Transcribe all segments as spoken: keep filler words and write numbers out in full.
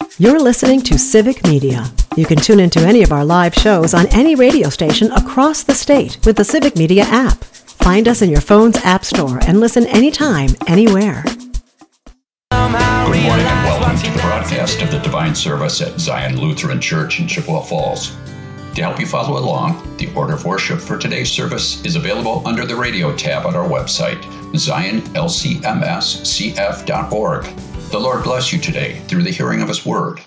You're listening to Civic Media. You can tune into any of our live shows on any radio station across the state with the Civic Media app. Find us in your phone's app store and listen anytime, anywhere. Good morning and welcome to the broadcast of the Divine Service at Zion Lutheran Church in Chippewa Falls. To help you follow along, the order of worship for today's service is available under the radio tab on our website, zion l c m s c f dot org. The Lord bless you today through the hearing of His Word.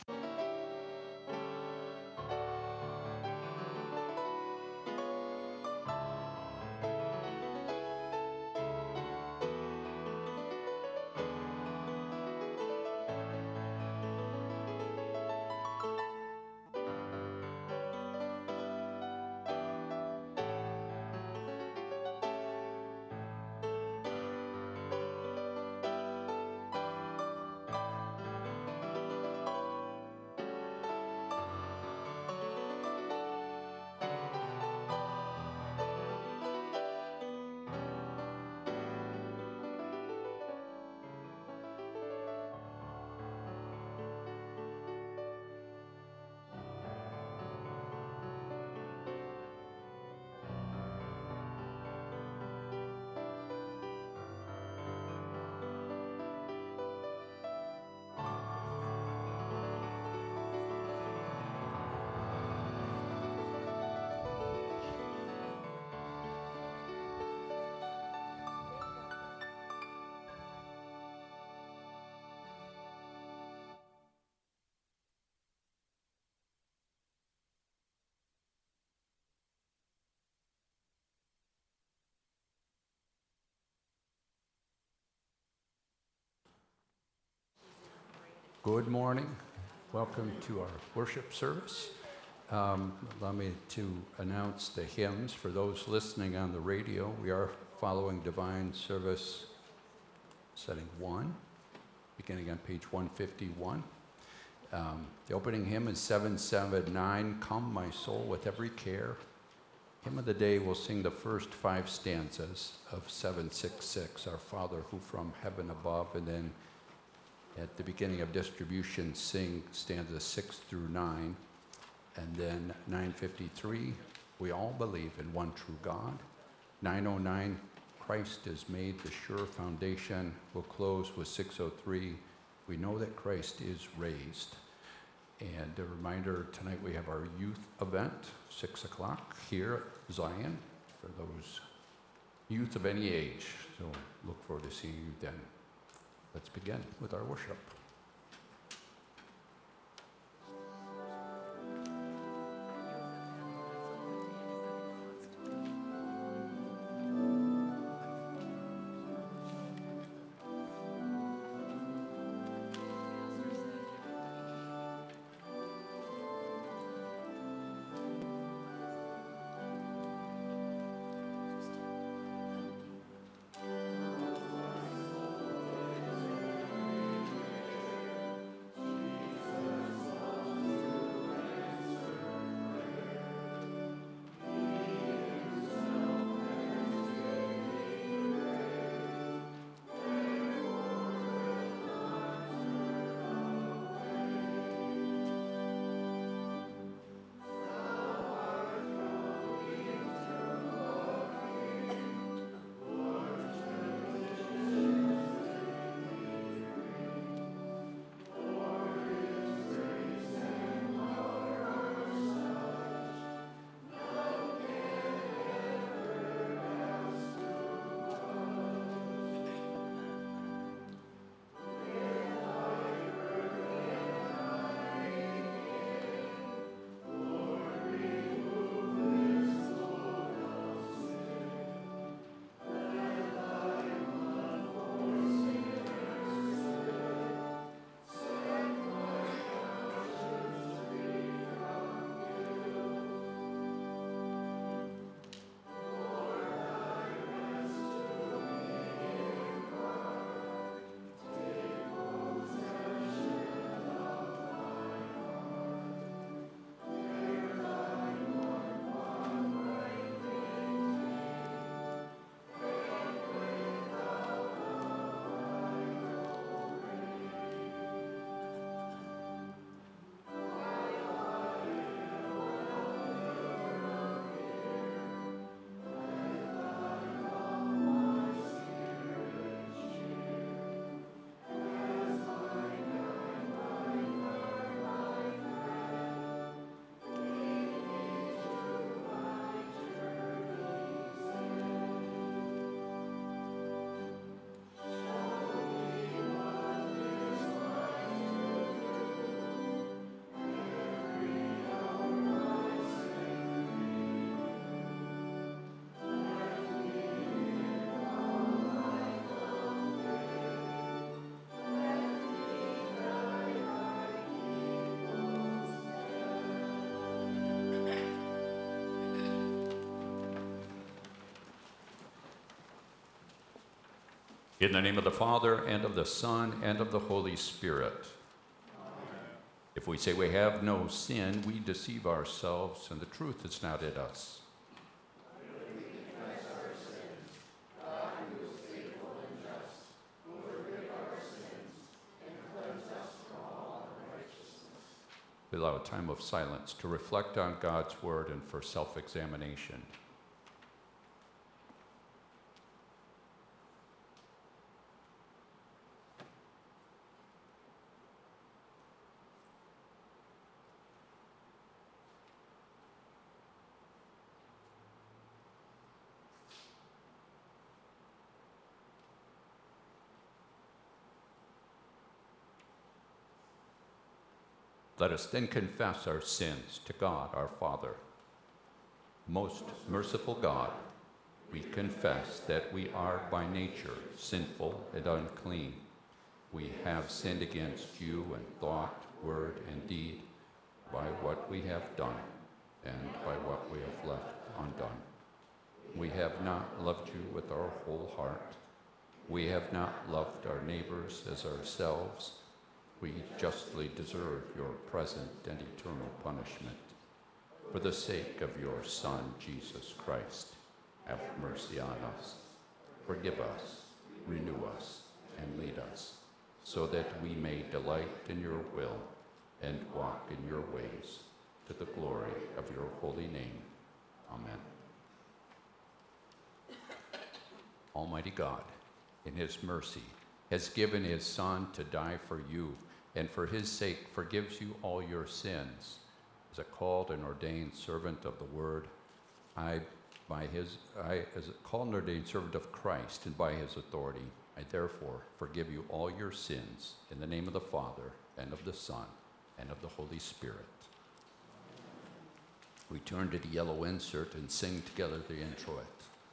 Good morning. Welcome to our worship service. Um, allow me to announce the hymns. For those listening on the radio, we are following Divine Service setting one, beginning on page one fifty-one. Um, the opening hymn is seven seventy-nine, Come My Soul with Every Care. Hymn of the day will sing the first five stanzas of seven sixty-six, Our Father who from heaven above, and then at the beginning of distribution, sing stanzas six through nine. And then nine fifty-three, we all believe in one true God. nine oh nine, Christ is made the sure foundation. We'll close with six oh three, we know that Christ is raised. And a reminder, tonight we have our youth event, six o'clock here at Zion, for those youth of any age. So look forward to seeing you then. Let's begin with our worship. In the name of the Father, and of the Son, and of the Holy Spirit. Amen. If we say we have no sin, we deceive ourselves, and the truth is not in us. We allow a time of silence to reflect on God's word and for self-examination. Let us then confess our sins to God our Father. Most merciful God, we confess that we are by nature sinful and unclean. We have sinned against you in thought, word, and deed, by what we have done and by what we have left undone. We have not loved you with our whole heart. We have not loved our neighbors as ourselves. We justly deserve your present and eternal punishment. For the sake of your Son, Jesus Christ, have mercy on us. Forgive us, renew us, and lead us, so that we may delight in your will and walk in your ways, to the glory of your holy name. Amen. Almighty God, in his mercy, has given his Son to die for you, and for his sake forgives you all your sins. As a called and ordained servant of the word, I, by his, I, as a called and ordained servant of Christ, and by his authority, I therefore forgive you all your sins, in the name of the Father, and of the Son, and of the Holy Spirit. We turn to the yellow insert and sing together the introit.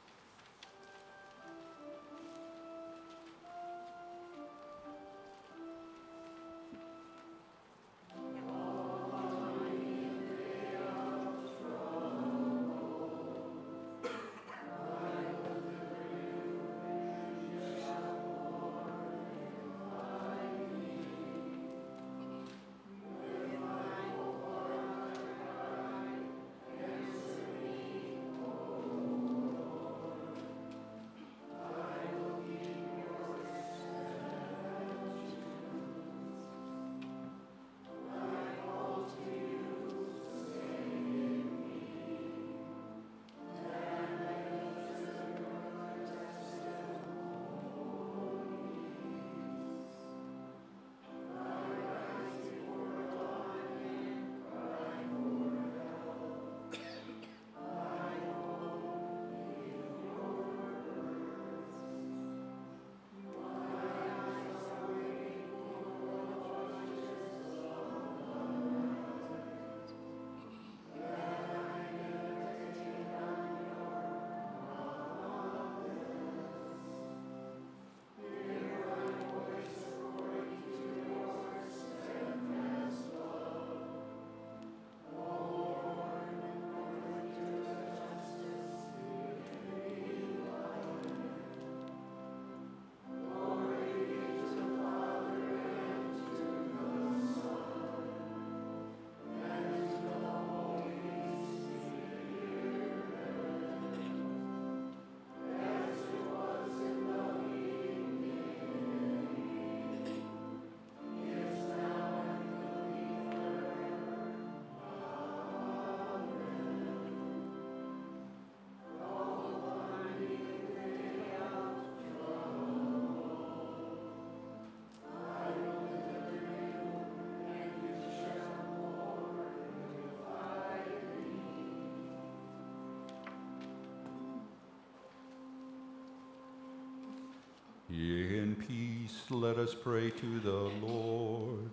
In peace, let us pray to the Lord.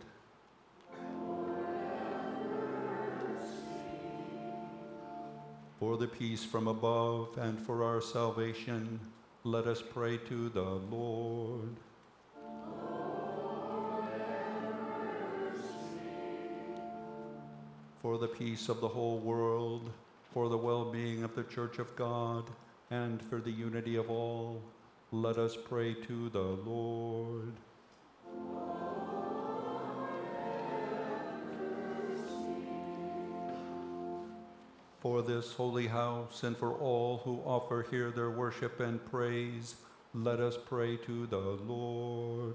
For the peace from above and for our salvation, let us pray to the Lord. For the peace of the whole world, for the well-being of the Church of God, and for the unity of all, Let us pray to the Lord. For this holy house and for all who offer here their worship and praise, let us pray to the Lord.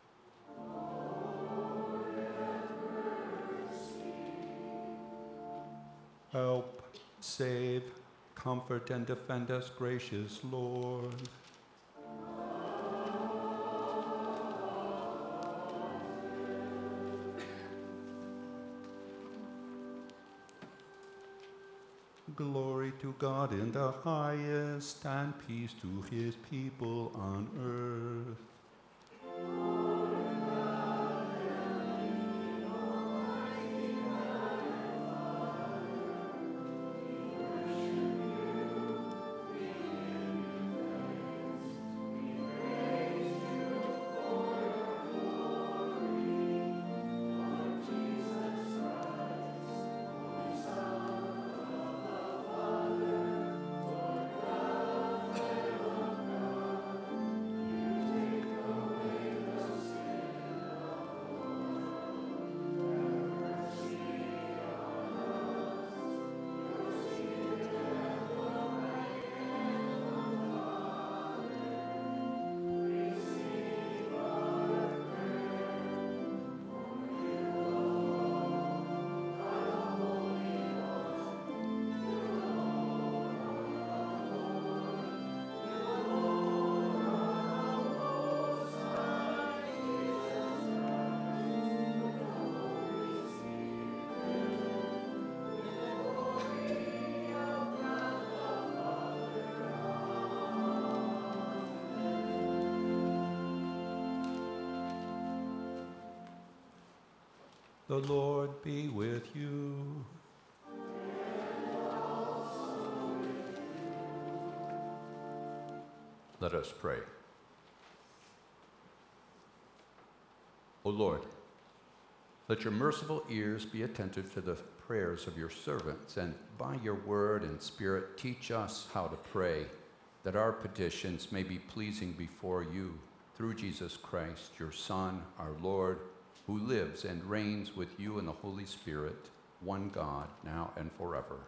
Help, save, comfort, and defend us, gracious Lord. Glory to God in the highest, and peace to his people on earth. The Lord be with you. Let us pray. O Lord, let your merciful ears be attentive to the prayers of your servants, and by your word and spirit teach us how to pray, that our petitions may be pleasing before you, through Jesus Christ, your Son, our Lord, who lives and reigns with you in the Holy Spirit, one God, now and forever.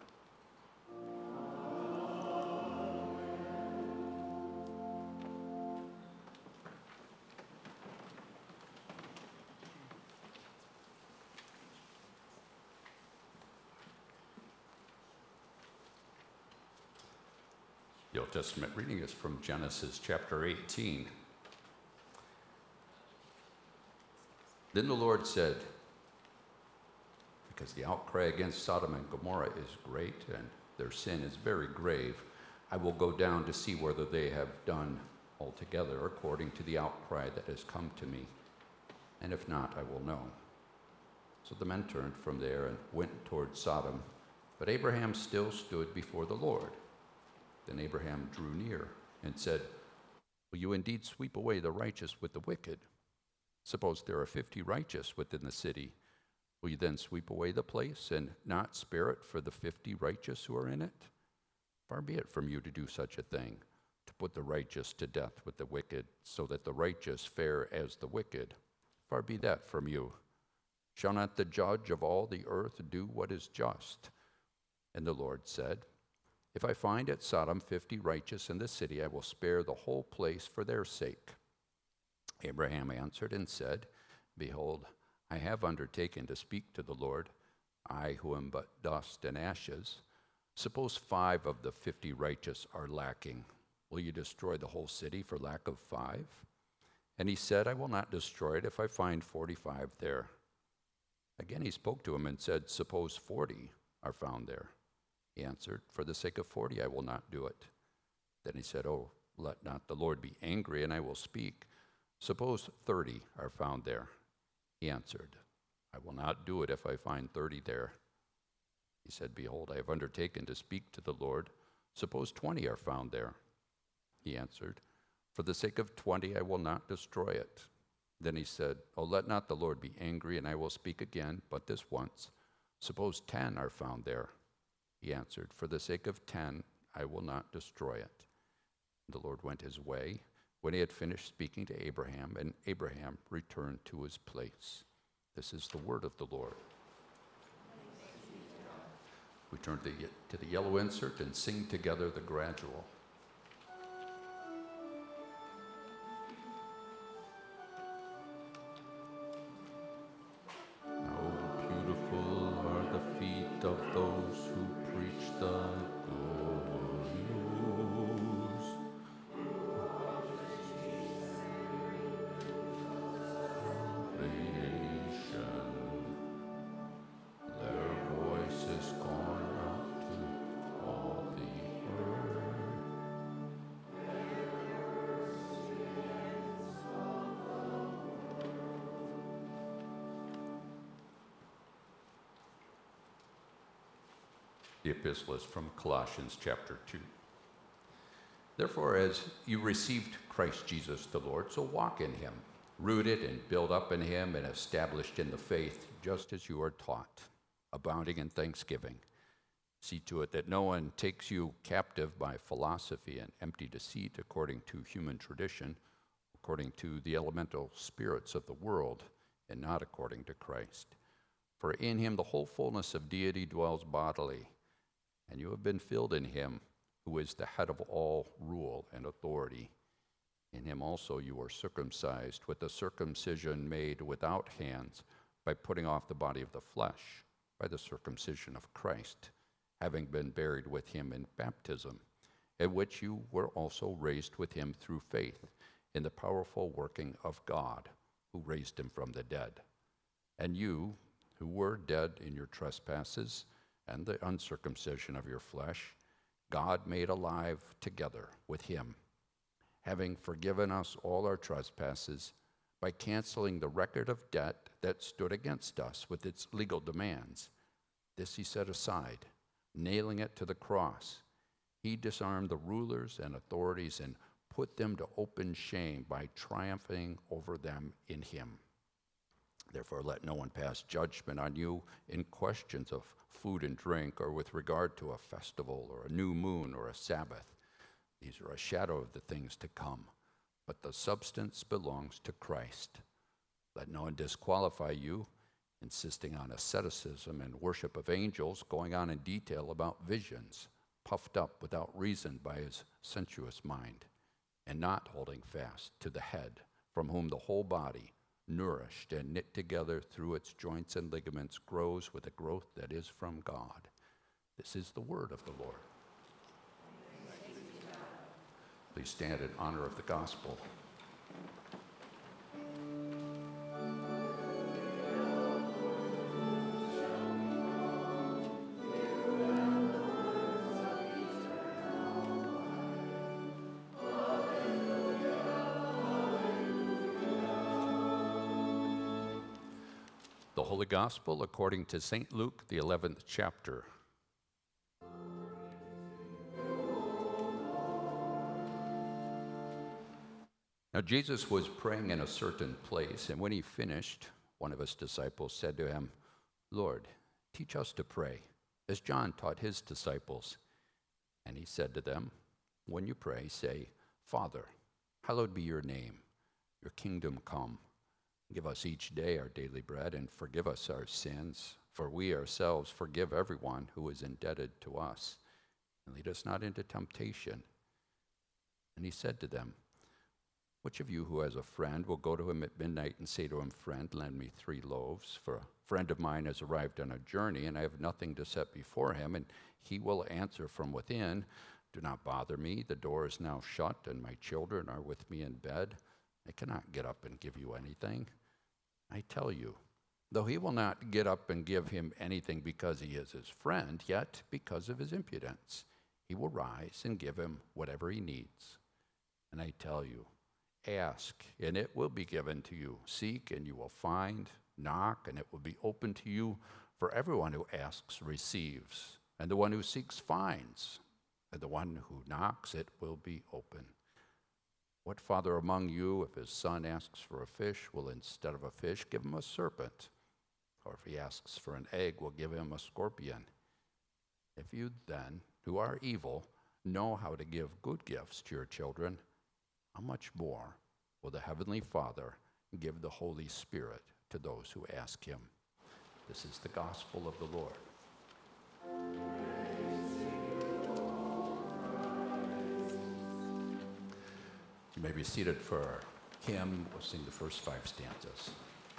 The Old Testament reading is from Genesis chapter eighteen. Then the Lord said, because the outcry against Sodom and Gomorrah is great and their sin is very grave, I will go down to see whether they have done altogether according to the outcry that has come to me. And if not, I will know. So the men turned from there and went toward Sodom, but Abraham still stood before the Lord. Then Abraham drew near and said, will you indeed sweep away the righteous with the wicked? Suppose there are fifty righteous within the city. Will you then sweep away the place and not spare it for the fifty righteous who are in it? Far be it from you to do such a thing, to put the righteous to death with the wicked, so that the righteous fare as the wicked. Far be that from you. Shall not the judge of all the earth do what is just? And the Lord said, if I find at Sodom fifty righteous in the city, I will spare the whole place for their sake. Abraham answered and said, behold, I have undertaken to speak to the Lord, I who am but dust and ashes. Suppose five of the fifty righteous are lacking. Will you destroy the whole city for lack of five? And he said, I will not destroy it if I find forty-five there. Again he spoke to him and said, suppose forty are found there. He answered, for the sake of forty I will not do it. Then he said, oh, let not the Lord be angry, and I will speak. Suppose thirty are found there. He answered, I will not do it if I find thirty there. He said, behold, I have undertaken to speak to the Lord. Suppose twenty are found there. He answered, for the sake of twenty I will not destroy it. Then he said, oh, let not the Lord be angry, and I will speak again, but this once. Suppose ten are found there. He answered, for the sake of ten I will not destroy it. And the Lord went his way, when he had finished speaking to Abraham, and Abraham returned to his place. This is the word of the Lord. We turn to the, to the yellow insert and sing together the gradual. How beautiful are the feet of those who preach the good news. Salvation. Their voice is gone out to all the earth. The epistle is from Colossians chapter two. Therefore, as you received Christ Jesus the Lord, so walk in him, rooted and built up in him and established in the faith, just as you are taught, abounding in thanksgiving. See to it that no one takes you captive by philosophy and empty deceit according to human tradition, according to the elemental spirits of the world, and not according to Christ. For in him the whole fullness of deity dwells bodily, and you have been filled in him, who is the head of all rule and authority. In him also you are circumcised with a circumcision made without hands, by putting off the body of the flesh, by the circumcision of Christ, having been buried with him in baptism, in which you were also raised with him through faith in the powerful working of God, who raised him from the dead. And you, who were dead in your trespasses and the uncircumcision of your flesh, God made alive together with him, having forgiven us all our trespasses by canceling the record of debt that stood against us with its legal demands. This he set aside, nailing it to the cross. He disarmed the rulers and authorities and put them to open shame by triumphing over them in him. Therefore, let no one pass judgment on you in questions of food and drink, or with regard to a festival, or a new moon, or a Sabbath. These are a shadow of the things to come, but the substance belongs to Christ. Let no one disqualify you, insisting on asceticism and worship of angels, going on in detail about visions, puffed up without reason by his sensuous mind, and not holding fast to the head, from whom the whole body, nourished and knit together through its joints and ligaments, grows with a growth that is from God. This is the word of the Lord. Please stand in honor of the gospel. The Holy Gospel according to Saint Luke, the eleventh chapter. Now Jesus was praying in a certain place, and when he finished, one of his disciples said to him, "Lord, teach us to pray, as John taught his disciples." And he said to them, "When you pray, say, 'Father, hallowed be your name, your kingdom come. Give us each day our daily bread, and forgive us our sins, for we ourselves forgive everyone who is indebted to us. And lead us not into temptation." And he said to them, "Which of you who has a friend will go to him at midnight and say to him, 'Friend, lend me three loaves, for a friend of mine has arrived on a journey, and I have nothing to set before him,' and he will answer from within, 'Do not bother me, the door is now shut, and my children are with me in bed. I cannot get up and give you anything.' I tell you, though he will not get up and give him anything because he is his friend, yet because of his impudence, he will rise and give him whatever he needs. And I tell you, ask, and it will be given to you. Seek, and you will find. Knock, and it will be open to you. For everyone who asks receives, and the one who seeks finds, and the one who knocks, it will be open. What father among you, if his son asks for a fish, will instead of a fish give him a serpent? Or if he asks for an egg, will give him a scorpion? If you then, who are evil, know how to give good gifts to your children, how much more will the Heavenly Father give the Holy Spirit to those who ask him? This is the gospel of the Lord. You may be seated for our hymn. We'll sing the first five stanzas.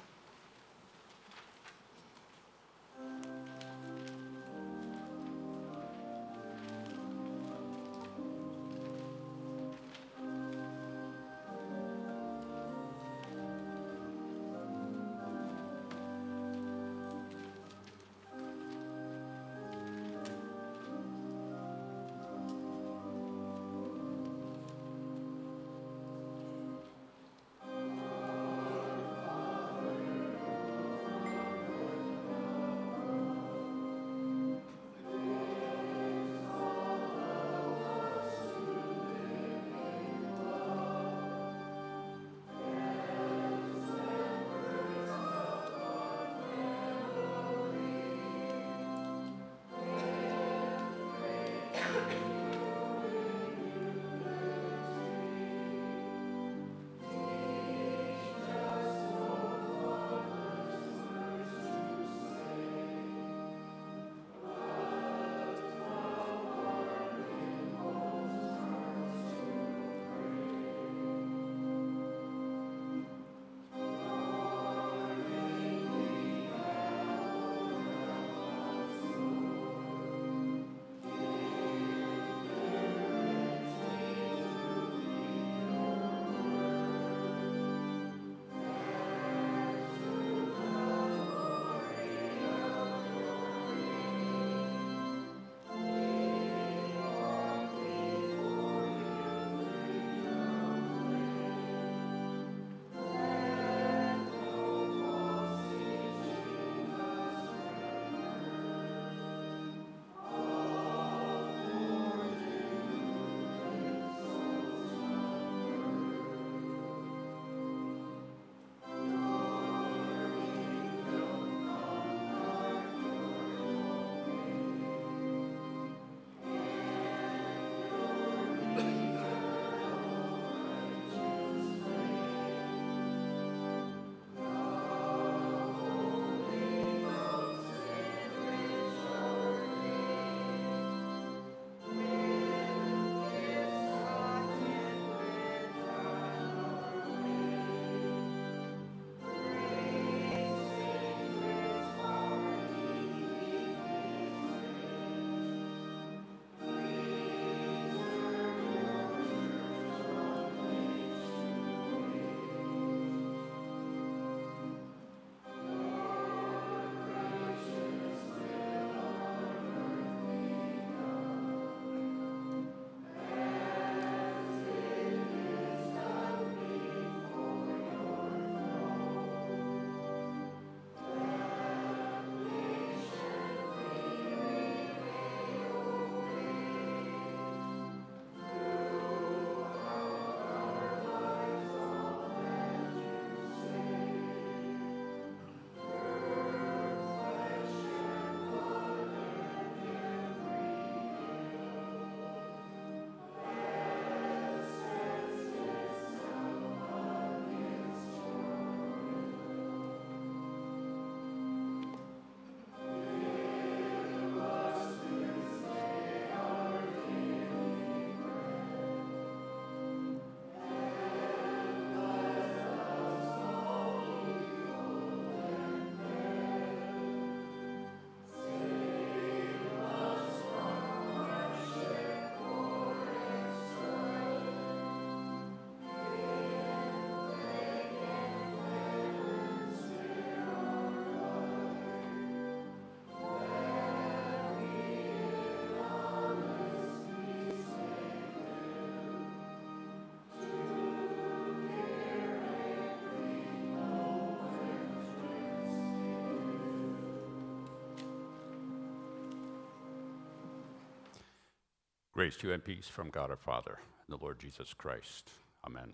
Grace to you and peace from God our Father and the Lord Jesus Christ. Amen.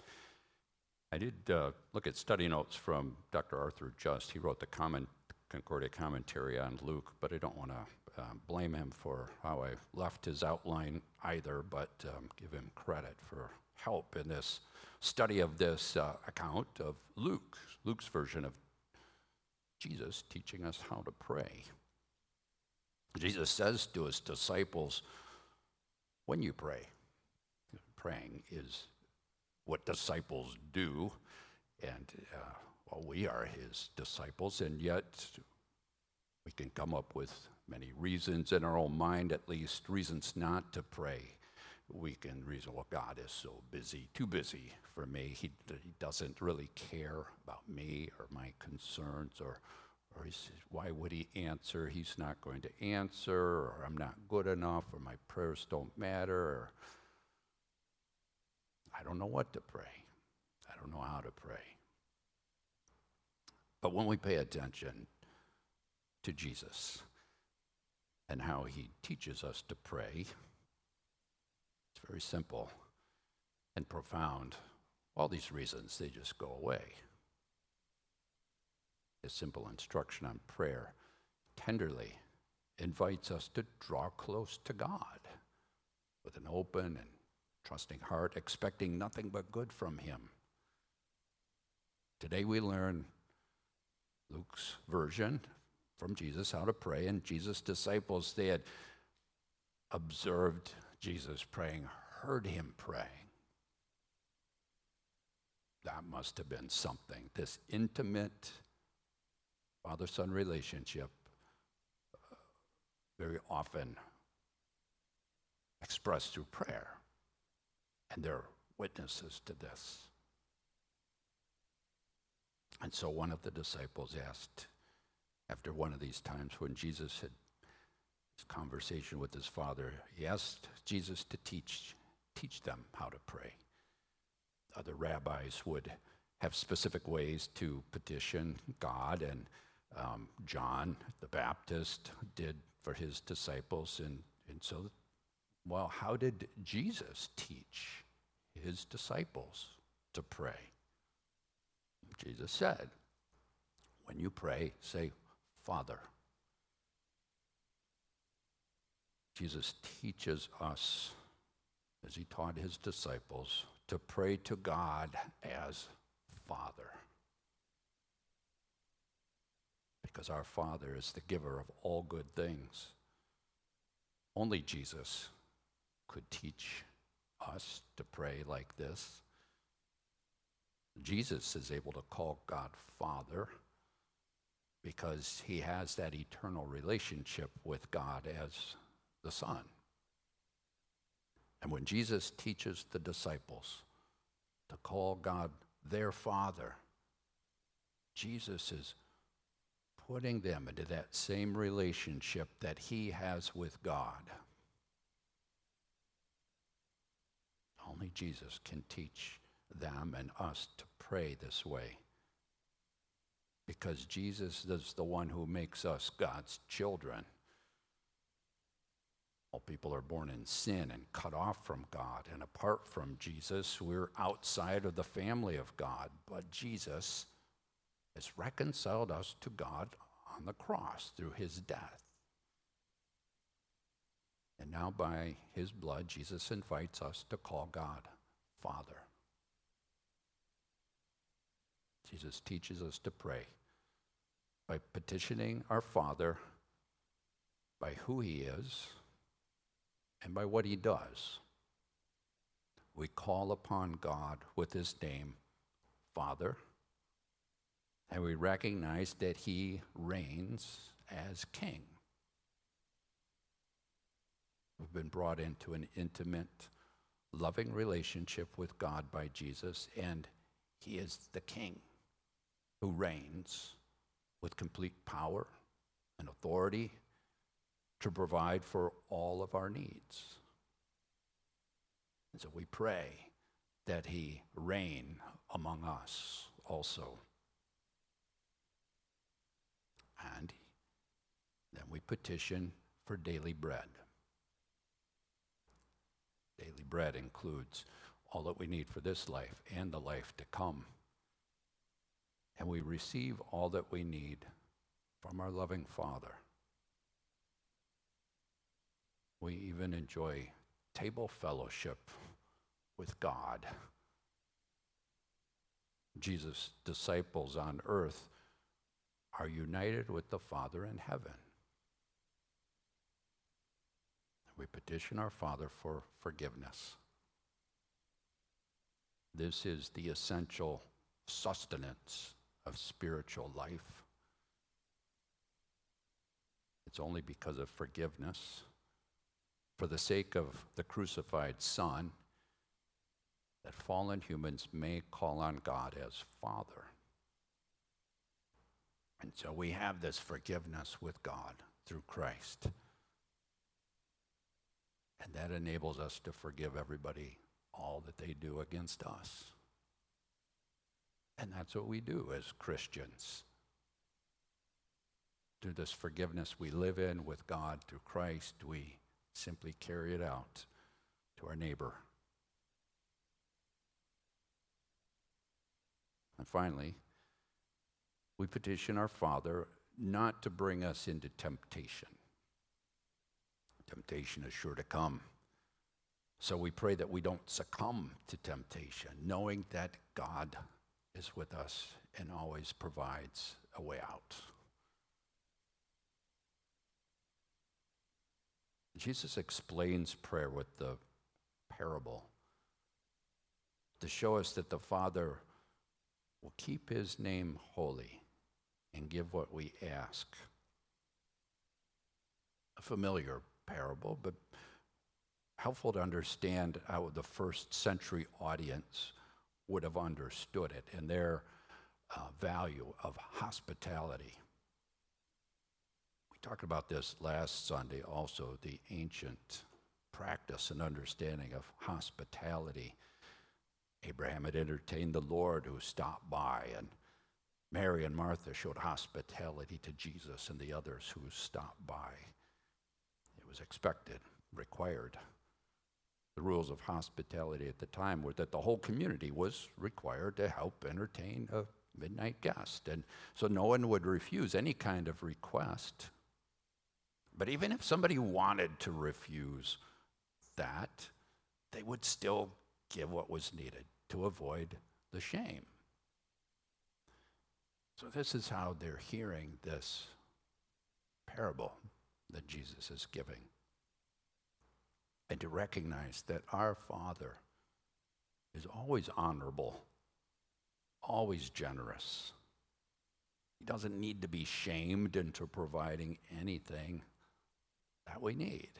I did uh, look at study notes from Doctor Arthur Just. He wrote the comment, Concordia commentary on Luke, but I don't want to um, blame him for how I left his outline either, but um, give him credit for help in this study of this uh, account of Luke, Luke's version of Jesus teaching us how to pray. Jesus says to his disciples, when you pray, praying is what disciples do, and uh, well, we are his disciples, and yet we can come up with many reasons in our own mind, at least reasons not to pray. We can reason, well, God is so busy, too busy for me. He, he doesn't really care about me or my concerns, or, or he says, why would he answer? He's not going to answer, or I'm not good enough, or my prayers don't matter, or I don't know what to pray. I don't know how to pray. But when we pay attention to Jesus and how he teaches us to pray, it's very simple and profound. All these reasons, they just go away. A simple instruction on prayer tenderly invites us to draw close to God with an open and trusting heart, expecting nothing but good from him. Today we learn Luke's version from Jesus, how to pray, and Jesus' disciples, they had observed Jesus praying, heard him praying. That must have been something, this intimate father-son relationship, uh, very often expressed through prayer, and they're witnesses to this. And so one of the disciples asked, after one of these times when Jesus had his conversation with his father, he asked Jesus to teach teach them how to pray. Other rabbis would have specific ways to petition God, and um, John the Baptist did for his disciples. And, and so, well, how did Jesus teach his disciples to pray? Jesus said, when you pray, say, Father. Jesus teaches us, as he taught his disciples, to pray to God as Father. Because our Father is the giver of all good things. Only Jesus could teach us to pray like this. Jesus is able to call God Father because he has that eternal relationship with God as the Son. And when Jesus teaches the disciples to call God their Father, Jesus is putting them into that same relationship that he has with God. Only Jesus can teach them and us to pray this way, because Jesus is the one who makes us God's children. All people are born in sin and cut off from God, and apart from Jesus, we're outside of the family of God. But Jesus has reconciled us to God on the cross through his death. And now by his blood, Jesus invites us to call God Father. Jesus teaches us to pray by petitioning our Father by who he is and by what he does. We call upon God with his name, Father, and we recognize that he reigns as King. We've been brought into an intimate, loving relationship with God by Jesus, and he is the King who reigns with complete power and authority to provide for all of our needs. And so we pray that he reign among us also. And then we petition for daily bread. Daily bread includes all that we need for this life and the life to come. And we receive all that we need from our loving Father. We even enjoy table fellowship with God. Jesus' disciples on earth are united with the Father in heaven. We petition our Father for forgiveness. This is the essential sustenance of spiritual life. It's only because of forgiveness, for the sake of the crucified Son, that fallen humans may call on God as Father. And so we have this forgiveness with God through Christ. And that enables us to forgive everybody all that they do against us. And that's what we do as Christians. Through this forgiveness we live in with God through Christ, we simply carry it out to our neighbor. And finally, we petition our Father not to bring us into temptation. Temptation is sure to come. So we pray that we don't succumb to temptation, knowing that God is with us and always provides a way out. Jesus explains prayer with the parable to show us that the Father will keep his name holy and give what we ask. A familiar parable, but helpful to understand how the first century audience would have understood it and their uh, value of hospitality. We talked about this last Sunday also, the ancient practice and understanding of hospitality. Abraham had entertained the Lord who stopped by, and Mary and Martha showed hospitality to Jesus and the others who stopped by. It was expected, required. The rules of hospitality at the time were that the whole community was required to help entertain a midnight guest, and so no one would refuse any kind of request. But even if somebody wanted to refuse that, they would still give what was needed to avoid the shame. So this is how they're hearing this parable that Jesus is giving. And to recognize that our Father is always honorable, always generous. He doesn't need to be shamed into providing anything that we need.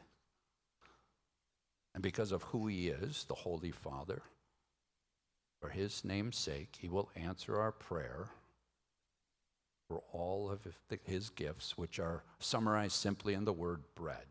And because of who he is, the Holy Father, for his name's sake, he will answer our prayer for all of his gifts, which are summarized simply in the word bread.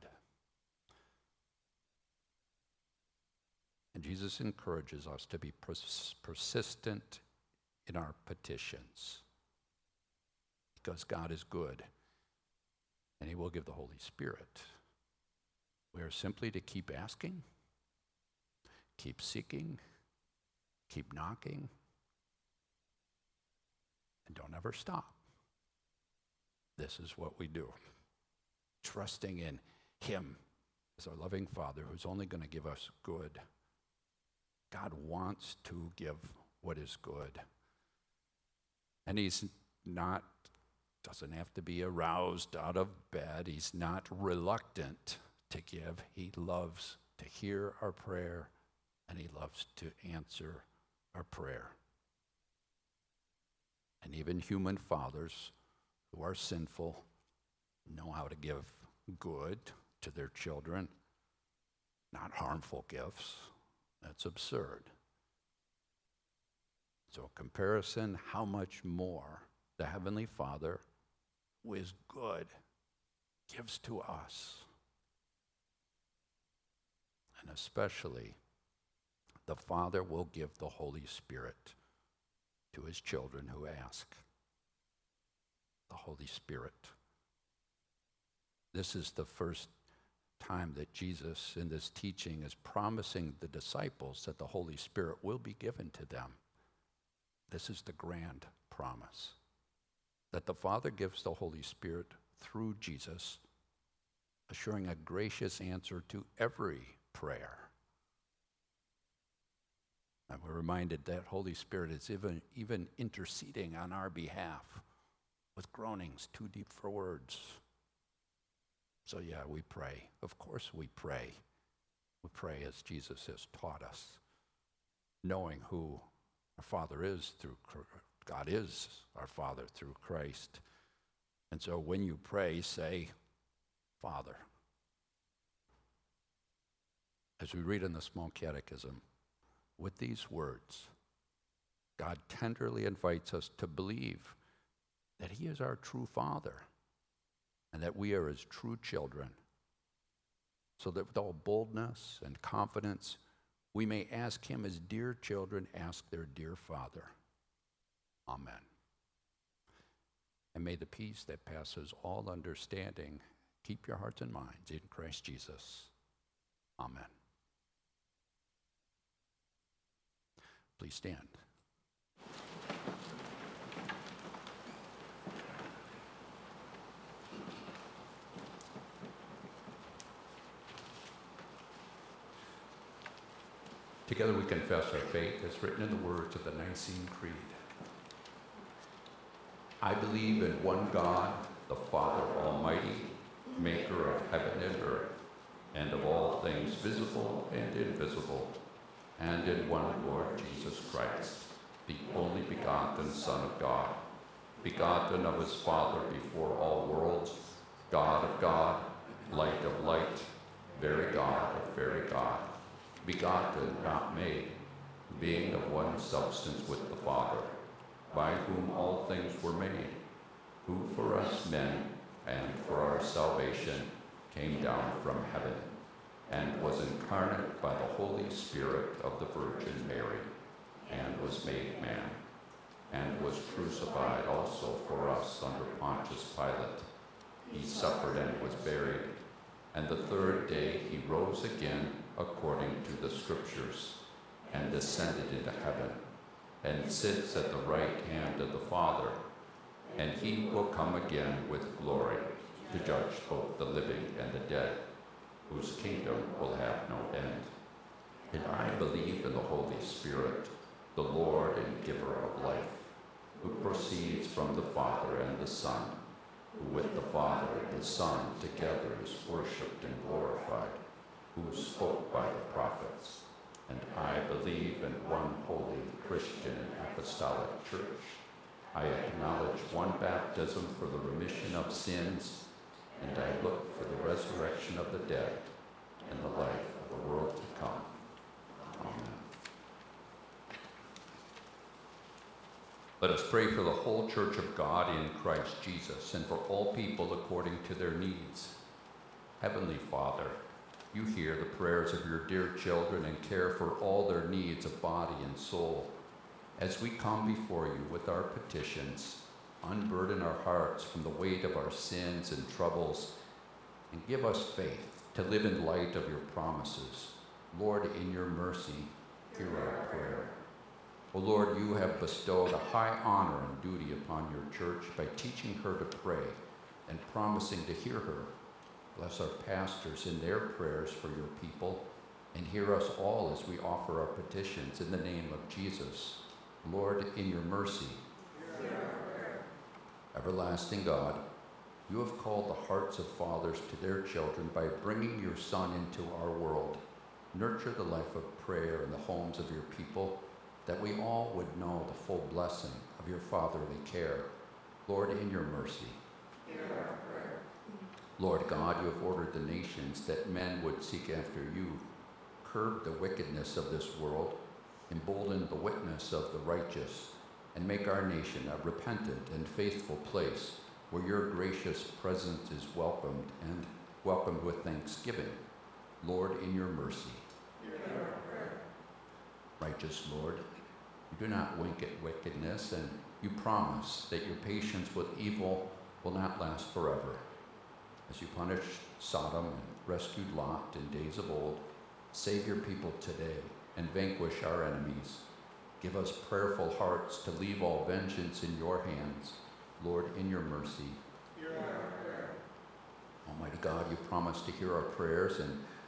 And Jesus encourages us to be pers- persistent in our petitions, because God is good, and he will give the Holy Spirit. We are simply to keep asking, keep seeking, keep knocking, and don't ever stop. This is what we do, trusting in him as our loving Father who's only going to give us good. God wants to give what is good. And he's not, doesn't have to be aroused out of bed. He's not reluctant to give. He loves to hear our prayer, and he loves to answer our prayer. And even human fathers who are sinful know how to give good to their children, not harmful gifts. That's absurd. So comparison, how much more the Heavenly Father, who is good, gives to us. And especially, the Father will give the Holy Spirit to his children who ask. The Holy Spirit. This is the first time that Jesus in this teaching is promising the disciples that the Holy Spirit will be given to them. This is the grand promise, that the Father gives the Holy Spirit through Jesus, assuring a gracious answer to every prayer. And we're reminded that Holy Spirit is even, even interceding on our behalf with groanings too deep for words. So yeah, we pray. Of course we pray. We pray as Jesus has taught us, knowing who our Father is through God is our Father through Christ. And so when you pray, say, Father. As we read in the Small Catechism, with these words, God tenderly invites us to believe that he is our true Father and that we are his true children, so that with all boldness and confidence, we may ask him as dear children ask their dear Father. Amen. And may the peace that passes all understanding keep your hearts and minds in Christ Jesus. Amen. Please stand. Together we confess our faith as written in the words of the Nicene Creed. I believe in one God, the Father Almighty, maker of heaven and earth, and of all things visible and invisible, and in one Lord Jesus Christ, the only begotten Son of God, begotten of his Father before all worlds, God of God, light of light, very God of very God, begotten, not made, being of one substance with the Father, by whom all things were made, who for us men and for our salvation came down from heaven, and was incarnate by the Holy Spirit of the Virgin Mary, and was made man, and was crucified also for us under Pontius Pilate. He suffered and was buried, and the third day he rose again according to the Scriptures, and descended into heaven, and sits at the right hand of the Father, and he will come again with glory to judge both the living and the dead, whose kingdom will have no end. And I believe in the Holy Spirit, the Lord and giver of life, who proceeds from the Father and the Son, who with the Father and the Son together is worshipped and glorified, who spoke by the prophets. And I believe in one holy Christian and apostolic church. I acknowledge one baptism for the remission of sins, and I look for the resurrection of the dead and the life of the world to come. Amen. Let us pray for the whole church of God in Christ Jesus, and for all people according to their needs. Heavenly Father, you hear the prayers of your dear children and care for all their needs of body and soul. As we come before you with our petitions, unburden our hearts from the weight of our sins and troubles, and give us faith to live in light of your promises. Lord, in your mercy, hear our prayer. O Lord, you have bestowed a high honor and duty upon your church by teaching her to pray and promising to hear her. Bless our pastors in their prayers for your people, and hear us all as we offer our petitions in the name of Jesus. Lord, in your mercy, hear our prayer. Everlasting God, you have called the hearts of fathers to their children by bringing your Son into our world. Nurture the life of prayer in the homes of your people, that we all would know the full blessing of your fatherly care. Lord, in your mercy, hear our prayer. Lord God, you have ordered the nations that men would seek after you. Curb the wickedness of this world, embolden the witness of the righteous, and make our nation a repentant and faithful place where your gracious presence is welcomed and welcomed with thanksgiving. Lord, in your mercy, hear our prayer. Righteous Lord, you do not wink at wickedness, and you promise that your patience with evil will not last forever. As you punished Sodom and rescued Lot in days of old, save your people today and vanquish our enemies. Give us prayerful hearts to leave all vengeance in your hands. Lord, in your mercy, hear our prayer. Almighty God, you promise to hear our prayers, and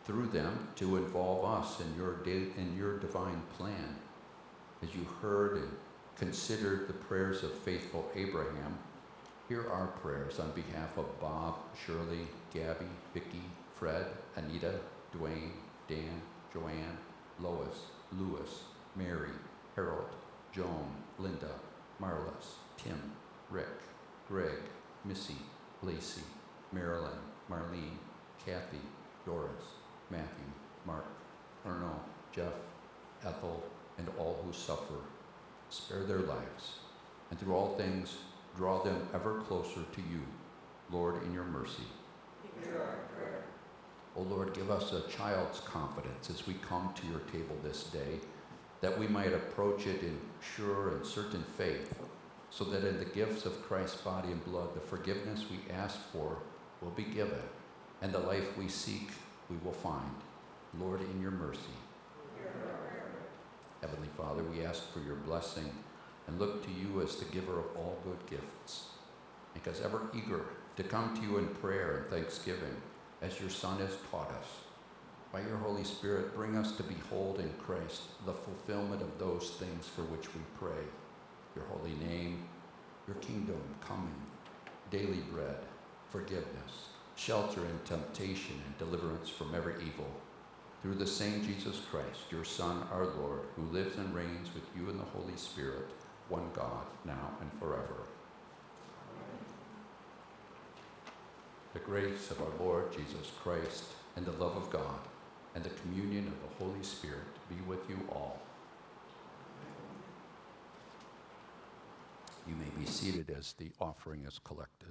through them to involve us in your, da- in your divine plan. As you heard and considered the prayers of faithful Abraham, hear our prayers on behalf of Bob, Shirley, Gabby, Vicky, Fred, Anita, Dwayne, Dan, Joanne, Lois, Louis, Mary, Harold, Joan, Linda, Marlis, Tim, Rick, Greg, Missy, Lacey, Marilyn, Marlene, Kathy, Doris, Matthew, Mark, Erno, Jeff, Ethel, and all who suffer. Spare their lives, and through all things draw them ever closer to you, Lord, in your mercy. Hear our prayer. O Lord, give us a child's confidence as we come to your table this day, that we might approach it in sure and certain faith, so that in the gifts of Christ's body and blood, the forgiveness we ask for will be given, and the life we seek we will find. Lord, in your mercy. Heavenly Father, we ask for your blessing and look to you as the giver of all good gifts. Make us ever eager to come to you in prayer and thanksgiving, as your Son has taught us. By your Holy Spirit, bring us to behold in Christ the fulfillment of those things for which we pray. Your holy name, your kingdom coming, daily bread, forgiveness, shelter in temptation, and deliverance from every evil. Through the same Jesus Christ, your Son, our Lord, who lives and reigns with you in the Holy Spirit, one God, now and forever. Amen. The grace of our Lord Jesus Christ, and the love of God, and the communion of the Holy Spirit be with you all. You may be seated as the offering is collected.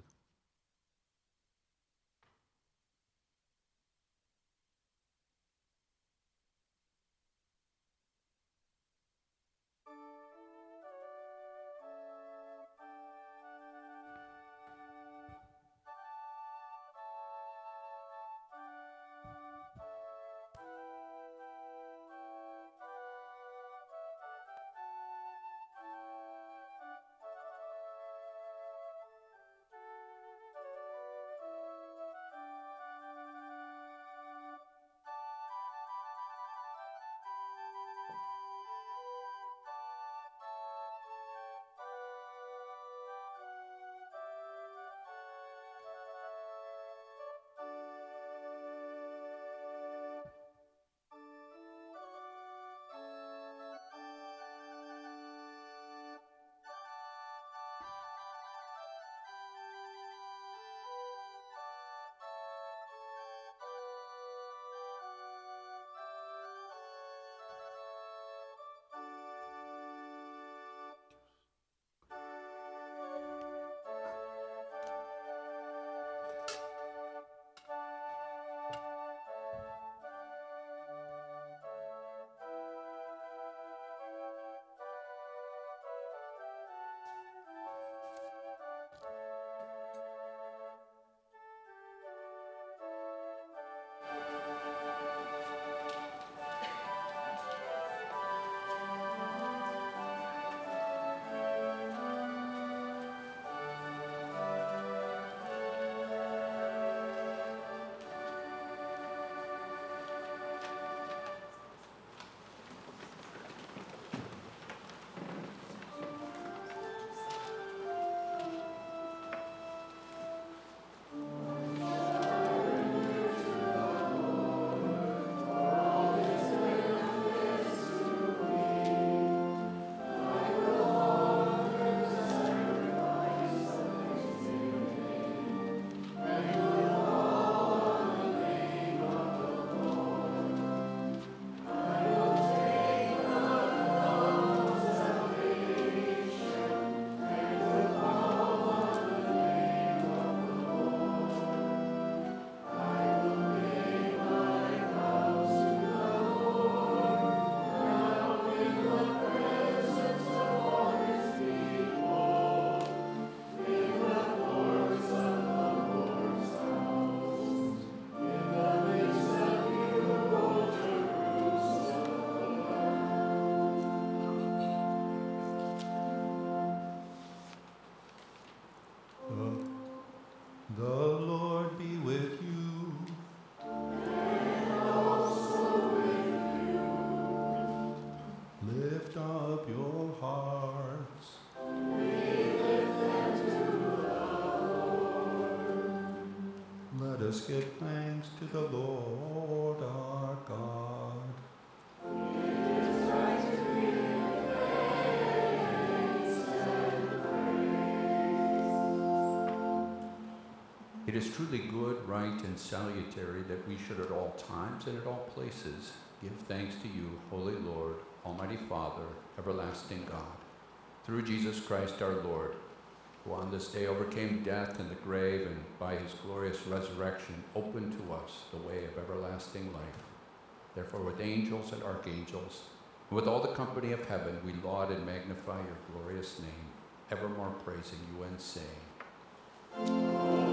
us give thanks to the Lord our God. It is truly good, right, and salutary that we should at all times and at all places give thanks to you, Holy Lord, Almighty Father, everlasting God, through Jesus Christ our Lord, who on this day overcame death and the grave, and by his glorious resurrection opened to us the way of everlasting life. Therefore, with angels and archangels, and with all the company of heaven, we laud and magnify your glorious name, evermore praising you and saying,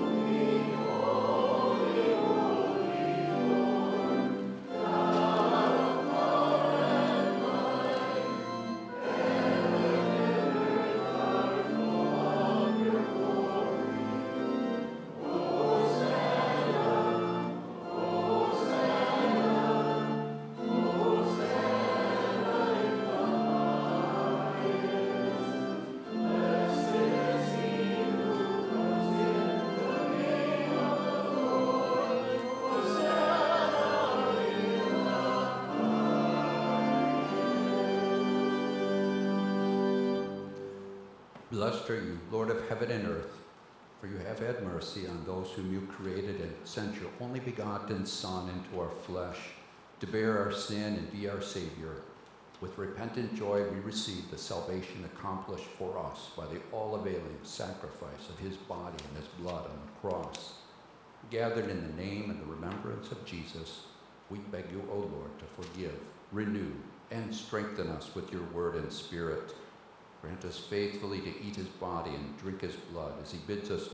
Blessed are you, Lord of heaven and earth, for you have had mercy on those whom you created and sent your only begotten Son into our flesh to bear our sin and be our Savior. With repentant joy we receive the salvation accomplished for us by the all-availing sacrifice of his body and his blood on the cross. Gathered in the name and the remembrance of Jesus, we beg you, O Lord, to forgive, renew, and strengthen us with your word and spirit. Grant us faithfully to eat his body and drink his blood as he bids us.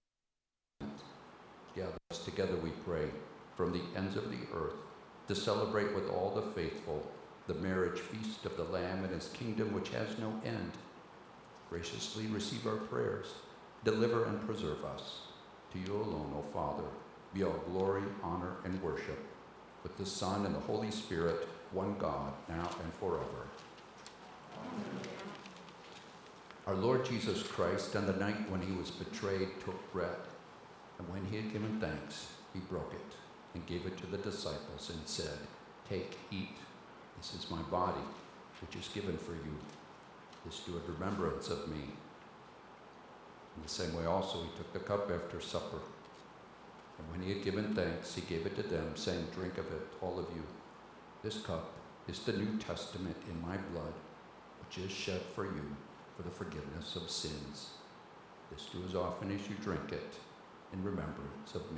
Gather us together, we pray, from the ends of the earth to celebrate with all the faithful the marriage feast of the Lamb and his kingdom which has no end. Graciously receive our prayers. Deliver and preserve us. To you alone, O Father, be all glory, honor, and worship, with the Son and the Holy Spirit, one God, now and forever. Amen. Our Lord Jesus Christ, on the night when he was betrayed, took bread, and when he had given thanks, he broke it and gave it to the disciples and said, "Take, eat. This is my body, which is given for you. This do in remembrance of me." In the same way also he took the cup after supper, and when he had given thanks, he gave it to them, saying, "Drink of it, all of you. This cup is the New Testament in my blood, which is shed for you for the forgiveness of sins. This do as often as you drink it in remembrance of me."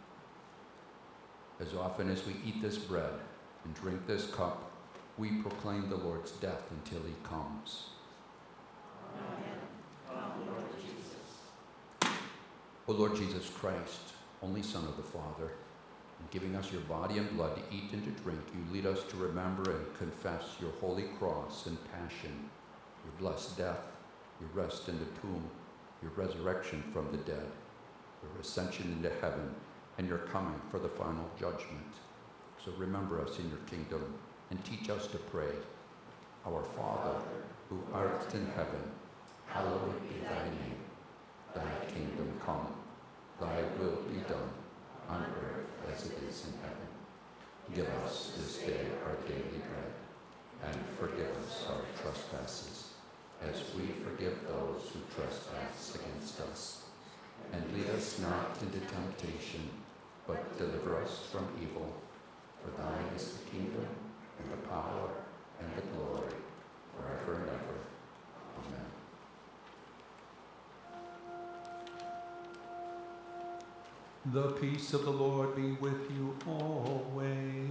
As often as we eat this bread and drink this cup, we proclaim the Lord's death until he comes. Amen. Come, Lord Jesus. O Lord Jesus Christ, only Son of the Father, in giving us your body and blood to eat and to drink, you lead us to remember and confess your holy cross and passion, your blessed death, your rest in the tomb, your resurrection from the dead, your ascension into heaven, and your coming for the final judgment. So remember us in your kingdom and teach us to pray. Our Father, who art in heaven, hallowed be thy name. Thy kingdom come, thy will be done, on earth as it is in heaven. Give us this day our daily bread, and forgive us our trespasses, as we forgive those who trespass against us. And lead us not into temptation, but deliver us from evil. For thine is the kingdom, and the power, and the glory, forever and ever. Amen. The peace of the Lord be with you always.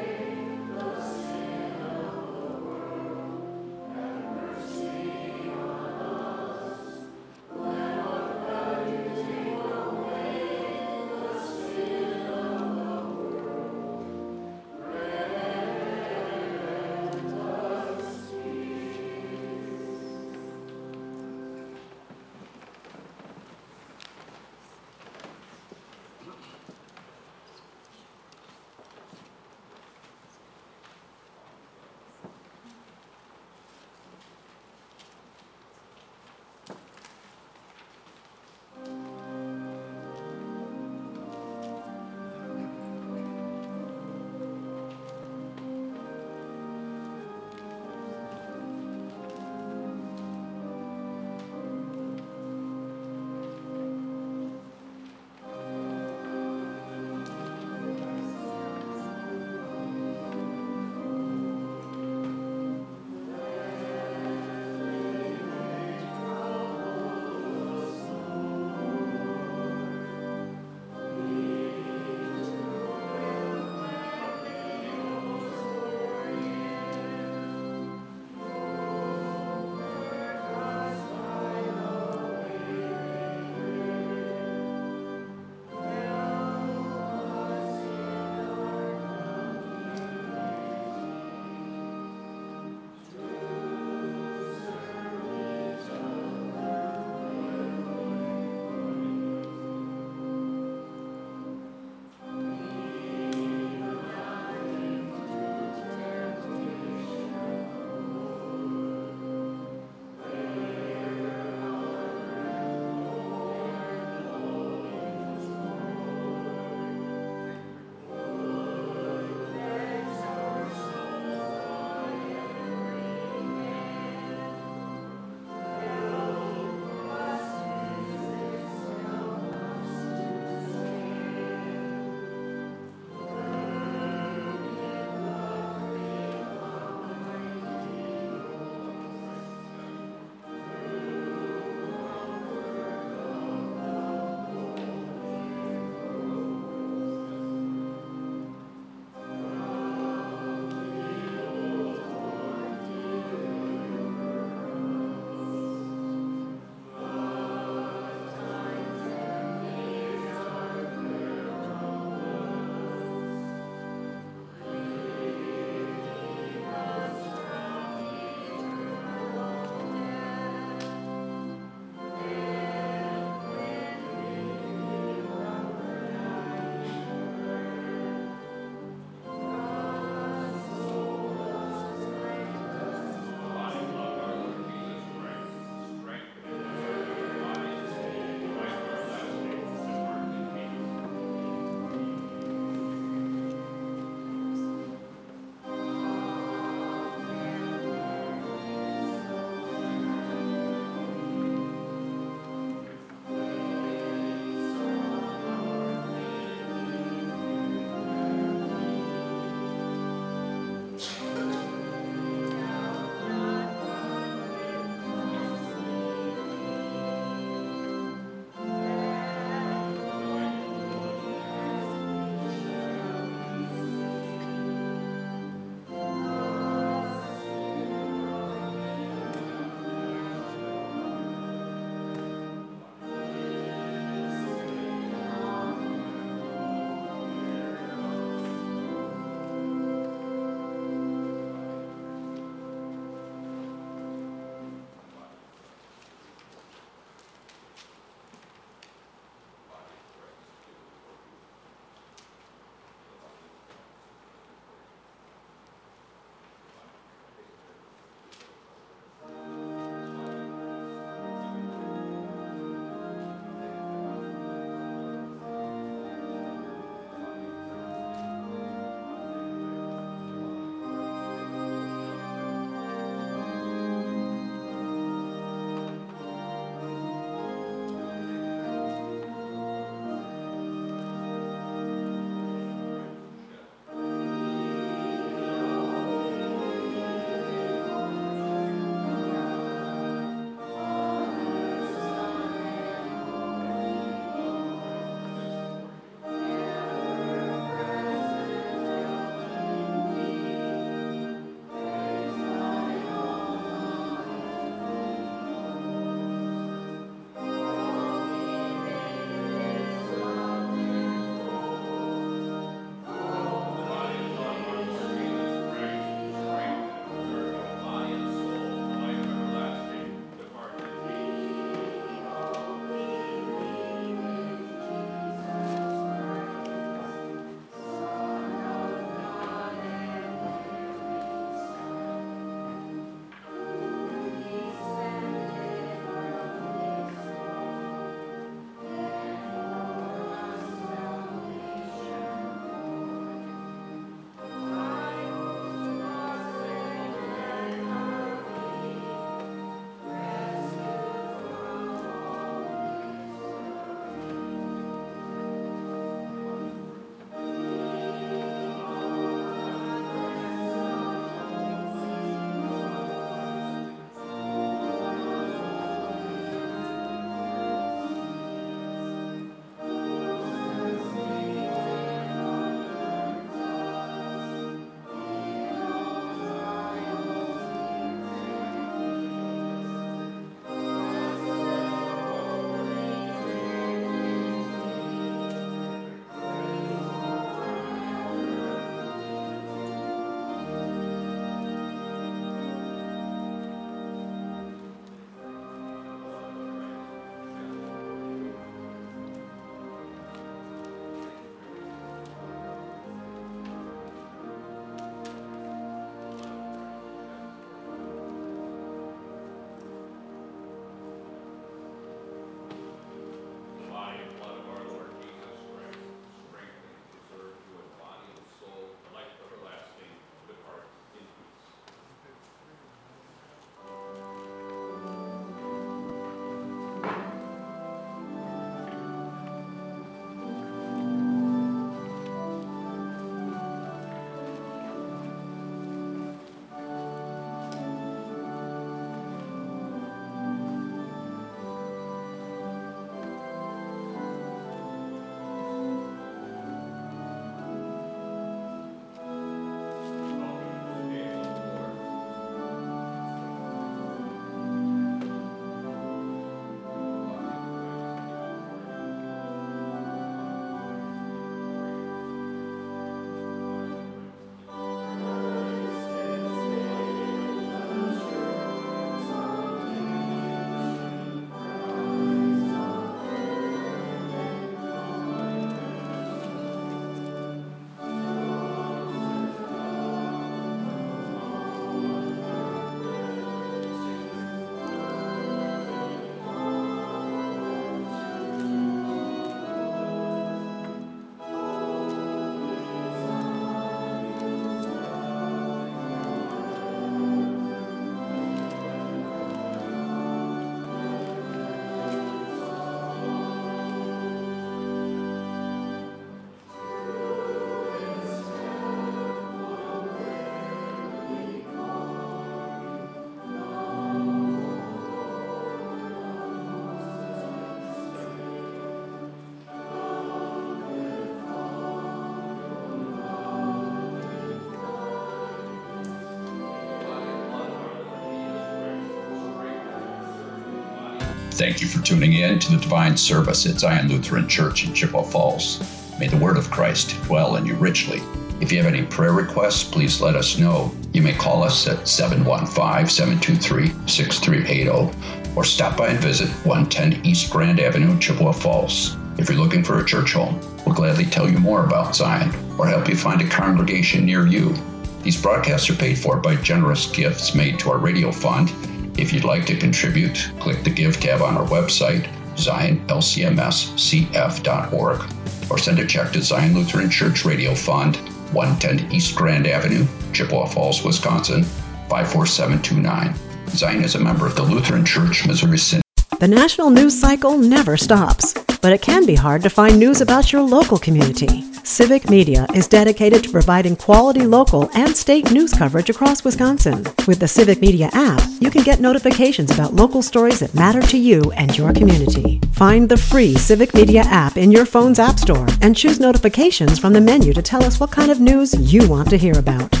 Thank you for tuning in to the Divine Service at Zion Lutheran Church in Chippewa Falls. May the word of Christ dwell in you richly. If you have any prayer requests, please let us know. You may call us at seven one five, seven two three, six three eight zero or stop by and visit one ten East Grand Avenue, Chippewa Falls. If you're looking for a church home, we'll gladly tell you more about Zion or help you find a congregation near you. These broadcasts are paid for by generous gifts made to our radio fund. If you'd like to contribute, click the Give tab on our website, zion l c m s c f dot org, or send a check to Zion Lutheran Church Radio Fund, one ten East Grand Avenue, Chippewa Falls, Wisconsin, five four seven two nine. Zion is a member of the Lutheran Church Missouri Synod. The national news cycle never stops, but it can be hard to find news about your local community. Civic Media is dedicated to providing quality local and state news coverage across Wisconsin. With the Civic Media app, you can get notifications about local stories that matter to you and your community. Find the free Civic Media app in your phone's app store and choose notifications from the menu to tell us what kind of news you want to hear about.